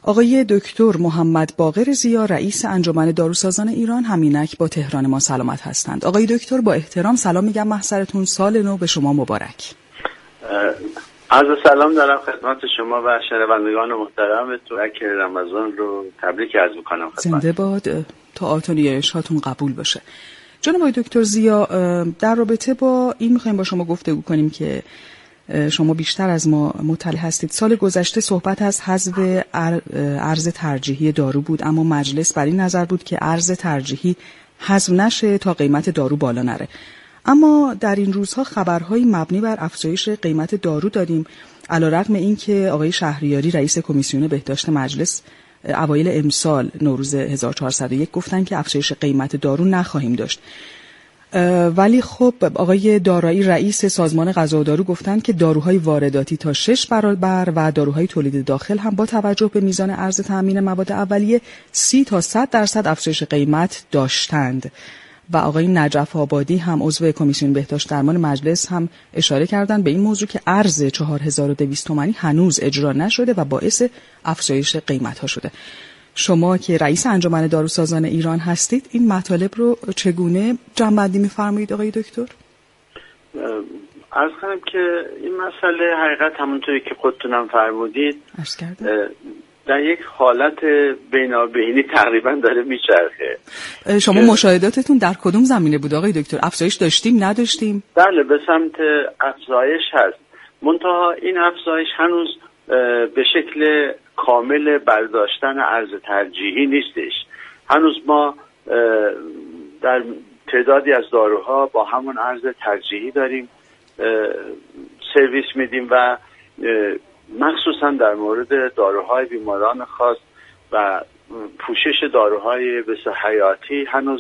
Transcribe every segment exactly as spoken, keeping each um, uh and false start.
آقای دکتر محمد باقر ضیا رئیس انجمن داروسازان ایران همینک با تهران ما سلامت هستند. آقای دکتر با احترام سلام میگم محضرتون، سال نو به شما مبارک. عرض سلام دارم خدمت شما و شنوندگان محترمتون. اکر رمضان رو تبریک عرض میکنم خدمت. زنده باد، طاعات و نیایش‌هاتون قبول باشه. جناب آقای دکتر ضیا، در رابطه با این میخوایم با شما گفتگو کنیم که شما بیشتر از ما مطلع هستید. سال گذشته صحبت از حذف ارز ترجیحی دارو بود، اما مجلس بر این نظر بود که ارز ترجیحی حذف نشه تا قیمت دارو بالا نره. اما در این روزها خبرهای مبنی بر افزایش قیمت دارو داریم، علیرغم اینکه آقای شهریاری رئیس کمیسیون بهداشت مجلس اوایل امسال نوروز هزار و چهارصد و یک گفتن که افزایش قیمت دارو نخواهیم داشت. ولی خب آقای دارایی رئیس سازمان غذا و دارو گفتن که داروهای وارداتی تا شش برابر و داروهای تولید داخل هم با توجه به میزان عرض تامین مواد اولیه سی تا صد درصد افزایش قیمت داشتند. و آقای نجف آبادی هم عضو کمیسیون بهداشت درمان مجلس هم اشاره کردن به این موضوع که ارز چهار هزار و دویست تومانی هنوز اجرا نشده و باعث افزایش قیمت ها شده. شما که رئیس انجمن داروسازان ایران هستید این مطالب رو چگونه جمع‌بندی می‌فرمایید آقای دکتر؟ عرض کنم که این مسئله حقیقت همونطوری که خودتونم فرمودید در یک حالت بینابینی تقریبا داره میچرخه. شما مشاهداتتون در کدوم زمینه بود آقای دکتر؟ افزایش داشتیم نداشتیم؟ بله به سمت افزایش هست، منتها این افزایش هنوز به شکل کامل برداشتن ارز ترجیحی نیستش. هنوز ما در تعدادی از داروها با همون ارز ترجیحی داریم سرویس میدیم و مخصوصا در مورد داروهای بیماران خاص و پوشش داروهای بسیار حیاتی هنوز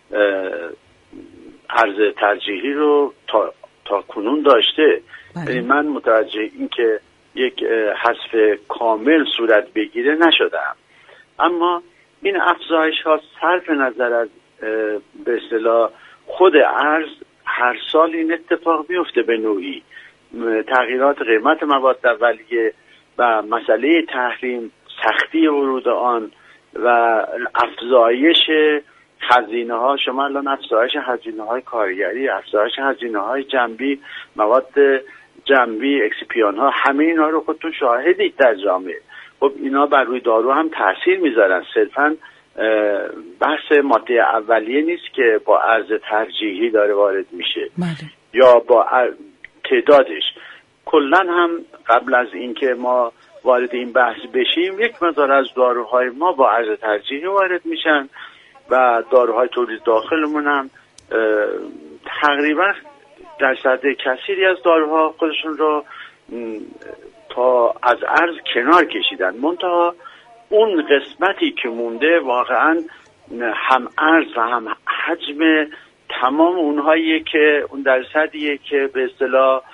ارز ترجیحی رو تا, تا کنون داشته. یعنی من متوجه این که یک حذف کامل صورت بگیره نشدم، اما این افزایش ها صرف نظر از به اصطلاح خود ارز هر سال این اتفاق میفته به نوعی. تغییرات قیمت مواد اولیه و مسئله تحریم، سختی ورود آن و افزایش هزینه ها. شما الان افزایش هزینه های کارگری، افزایش هزینه های جنبی، مواد جنبی، اکسیپیان ها، همه اینا رو خودتون شاهدید در جامعه. خب اینا بر روی دارو هم تاثیر میذارن. صرفا بحث ماده اولیه نیست که با ارز ترجیحی داره وارد میشه ماده. یا با تعدادش. کلن هم قبل از اینکه ما وارد این بحث بشیم یک مقدار از داروهای ما با ارز ترجیحی وارد میشن و داروهای تولید داخلمون هم تقریبا درصد کثیری از داروها خودشون رو تا از ارز کنار کشیدن. منتها اون قسمتی که مونده واقعا هم ارز و هم حجم تمام اونهایی که اون درصدیه که به اصطلاح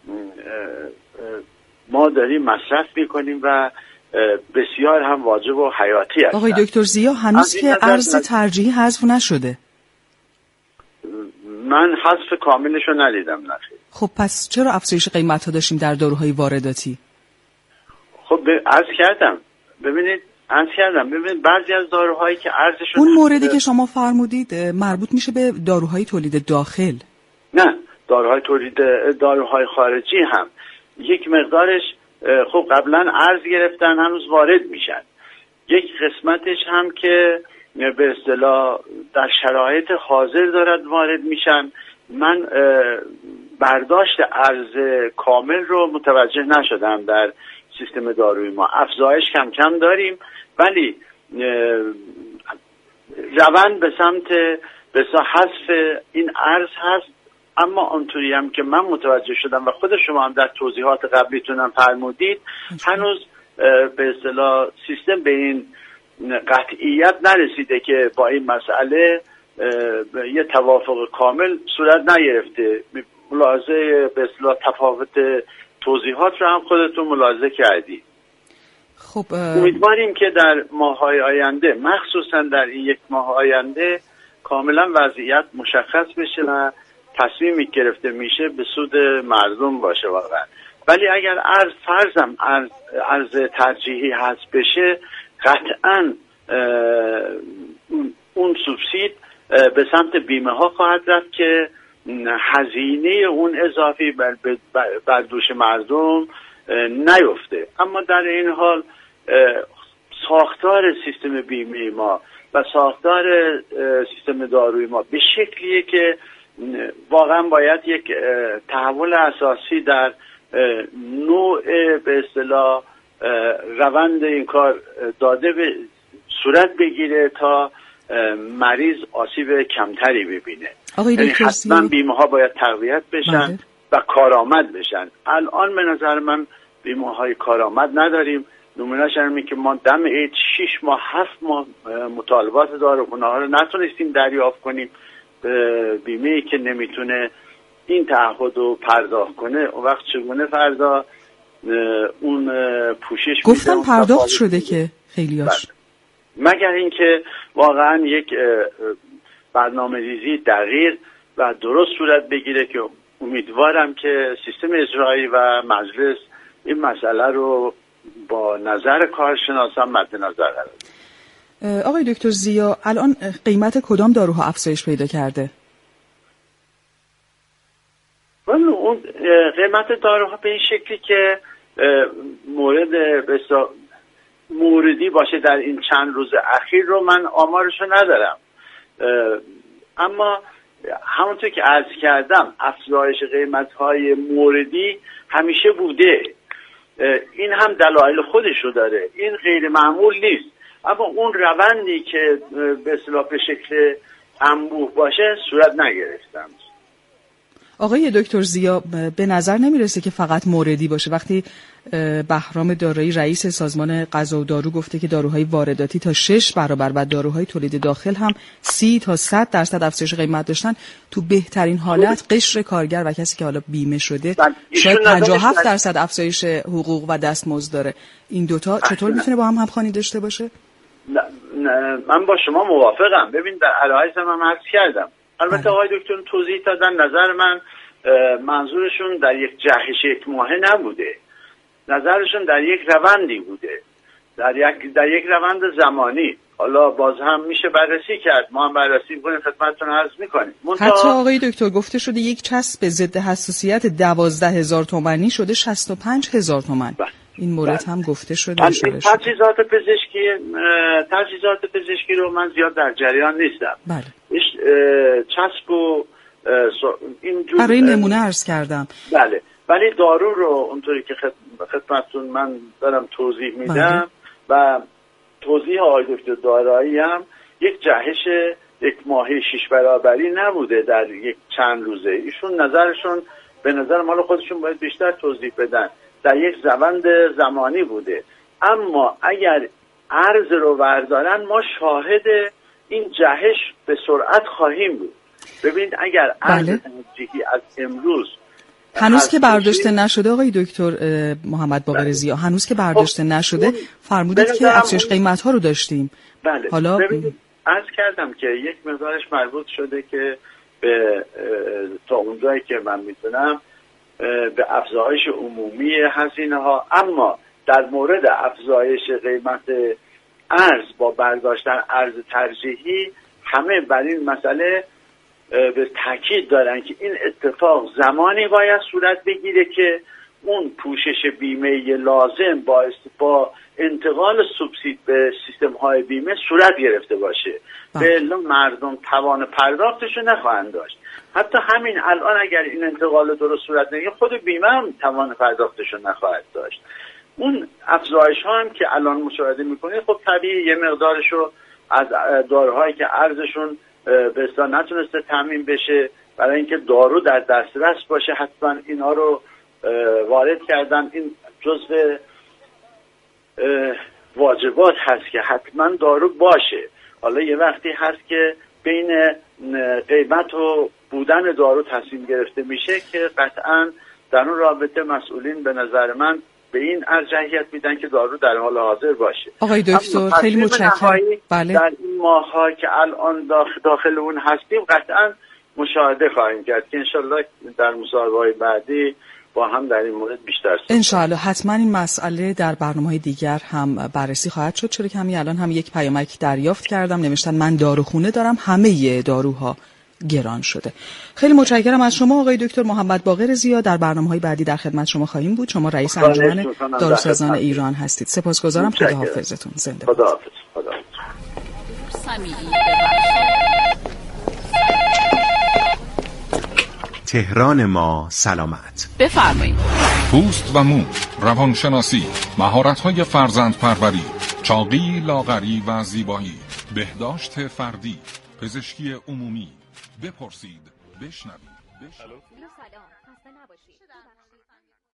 ما داریم مصرف میکنیم و بسیار هم واجب و حیاتی هستن. آقای دکتر ضیا هنوز که ارز ترجیحی حذف نشده؟ من حذف کاملش رو ندیدم. نخیر. خب پس چرا افزایش قیمت ها داشتیم در داروهای وارداتی؟ خب عرض کردم ببینید عرض کردم ببینید بعضی از داروهایی که ارزشون اون موردی که شما فرمودید مربوط میشه به داروهای تولید داخل. نه، داروهای تولید داروهای خارجی هم یک مقدارش خب قبلا ارز گرفتن هنوز وارد میشن. یک قسمتش هم که به اصطلاح در شرایط حاضر دارد وارد میشن. من برداشت ارز کامل رو متوجه نشدم در سیستم دارویی ما. افزایش کم کم داریم ولی روند به سمت به حذف این ارز هست. اما آنطوری هم که من متوجه شدم و خود شما هم در توضیحات قبلیتونم فرمودید هنوز به اصطلاح سیستم به این قطعیت نرسیده که با این مسئله یه توافق کامل صورت نگرفته. ملاحظه به اصطلاح تفاوت توضیحات رو هم خودتون ملاحظه کردید. خب امیدواریم که در ماه‌های آینده مخصوصا در این یک ماه آینده کاملا وضعیت مشخص بشه و تصمیمی گرفته میشه به سود مردم باشه. واقعا ولی اگر ارز فرضم ارز, ارز ترجیحی هست بشه، قطعا اون سوبسید به سمت بیمه ها خواهد رفت که هزینه اون اضافی بر, بر دوش مردم نیفته. اما در این حال ساختار سیستم بیمه ما و ساختار سیستم دارویی ما به شکلیه که واقعا باید یک تحول اساسی در نوع به اصطلاح روند این کار داده به صورت بگیره تا مریض آسیب کمتری ببینه. یعنی حتما بیمه ها باید تقویت بشن بله. و کارآمد بشن. الان به نظر من بیمه های کارآمد نداریم. نمونهش اینه که ما دم عید شش ماه هفت ماه مطالبات داروخونه ها رو نتونستیم دریافت کنیم. بیمه ای که نمیتونه این تعهد رو پرداخت کنه، اون وقت چگونه فردا اون پوشش گفتن پرداخت شده که خیلیاش، مگر اینکه واقعا یک برنامه ریزی دقیق و درست صورت بگیره که امیدوارم که سیستم اجرایی و مجلس این مسئله رو با نظر کارشناسان مد نظر قرار بده. آقای دکتر ضیا، الان قیمت کدام داروها افزایش پیدا کرده؟ اون قیمت داروها به این شکلی که مورد بسا موردی باشه در این چند روز اخیر رو من آمارشو ندارم، اما همونطور که عرض کردم افزایش قیمت‌های موردی همیشه بوده. این هم دلایل خودشو داره، این غیر معمول نیست، اما اون روندی که به اصطلاح به شکل انبوه باشه صورت نگرفتم. آقای دکتر ضیا، به نظر نمیرسه که فقط موردی باشه. وقتی بهرام دارایی رئیس سازمان غذا و دارو گفته که داروهای وارداتی تا شش برابر و داروهای تولید داخل هم سی تا صد درصد افزایش قیمت داشتن، تو بهترین حالت قشر کارگر و کسی که حالا بیمه شده شاید پنجاه و هفت درصد افزایش حقوق و دستمزد داره. این دوتا چطور میتونه با هم همخوانی داشته باشه؟ نه، نه، من با شما موافقم. ببین در علایز من عرض کردم، البته آقای دکتر توضیح دادن، نظر من منظورشون در یک جهش یک ماهه نبوده، نظرشون در یک روندی بوده، در یک در یک روند زمانی. حالا باز هم میشه بررسی کرد، ما هم بررسی می‌کنیم، خدمتتون عرض می‌کنیم. حتی آقای دکتر گفته شده یک چسب ضد حساسیت دوازده هزار تومانی شده شصت و پنج هزار تومان. این مورد بله. هم گفته شده. تجهیزات پزشکی تجهیزات پزشکی رو من زیاد در جریان نیستم. بله. چسب و اینجور برای نمونه عرض کردم. بله. ولی دارو رو اونطوری که خدمتتون من دارم توضیح میدم بله. و توضیح آقای دکتر دارایی هم یک جهش یک ماهی شش برابری نبوده در یک چند روزه. ایشون نظرشون به نظر مال خودشون باید بیشتر توضیح بدن، در یک روند زمانی بوده. اما اگر عرض رو بردارن ما شاهد این جهش به سرعت خواهیم بود. ببینید اگر عرض بله. ترجیحی از امروز هنوز که برداشته نشده آقای دکتر محمد باقر ضیا، هنوز که برداشته نشده فرمودید که افزایش قیمت ها رو داشتیم. بله. حالا ببینید عرض کردم که یک مقدارش مربوط شده که به تا اونجایی که من میتونم به افزایش عمومی هزینه ها، اما در مورد افزایش قیمت ارز با برداشتن ارز ترجیحی همه بر این مسئله به تاکید دارن که این اتفاق زمانی باید صورت بگیره که اون پوشش بیمه لازم با با انتقال سوبسید به سیستم های بیمه صورت گرفته باشه. به الا مردم توان پرداختش رو نخواهند داشت. حتی همین الان اگر این انتقال درست صورت نگیره خود بیمه هم توان پرداختش رو نخواهد داشت. اون افزایش ها هم که الان مشاهده میکنید خب طبیعی یه مقدارش رو از داروهایی که ارزشون به اصطلاح نتونسته تامین بشه برای اینکه دارو در دسترس باشه حتما اینا رو وارد کردن. این جزء واجبات هست که حتما دارو باشه. حالا یه وقتی هست که بین قیمت و بودن دارو تصمیم گرفته میشه که قطعا در اون رابطه مسئولین به نظر من به این ارجحیت میدن که دارو در حال حاضر باشه. آقای دکتر خیلی متشکرم. بله. در این ماه‌ها که الان داخل, داخل اون هستیم قطعا مشاهده خواهیم کرد که انشالله در مصاحبه‌های بعدی با هم در این مورد بیشتر صحبت. انشاءالله حتما این مسئله در برنامه‌های دیگر هم بررسی خواهد شد، چرا که همین الان هم یک پیامک دریافت کردم، نوشتن من داروخونه دارم، همه داروها گران شده. خیلی متشکرم از شما آقای دکتر محمد باقر ضیا. در برنامه‌های بعدی در خدمت شما خواهیم بود. شما رئیس انجمن داروسازان ایران هستید. سپاسگزارم. خداحافظتون. زنده باشید. خداحافظ. خداحافظ. تهران ما سلامت. بفرمایید. پوست و مو، روانشناسی، مهارت‌های فرزندپروری، چاقی، لاغری و زیبایی، بهداشت فردی، پزشکی عمومی. بپرسید، بشنوید. سلام، خسته نباشید.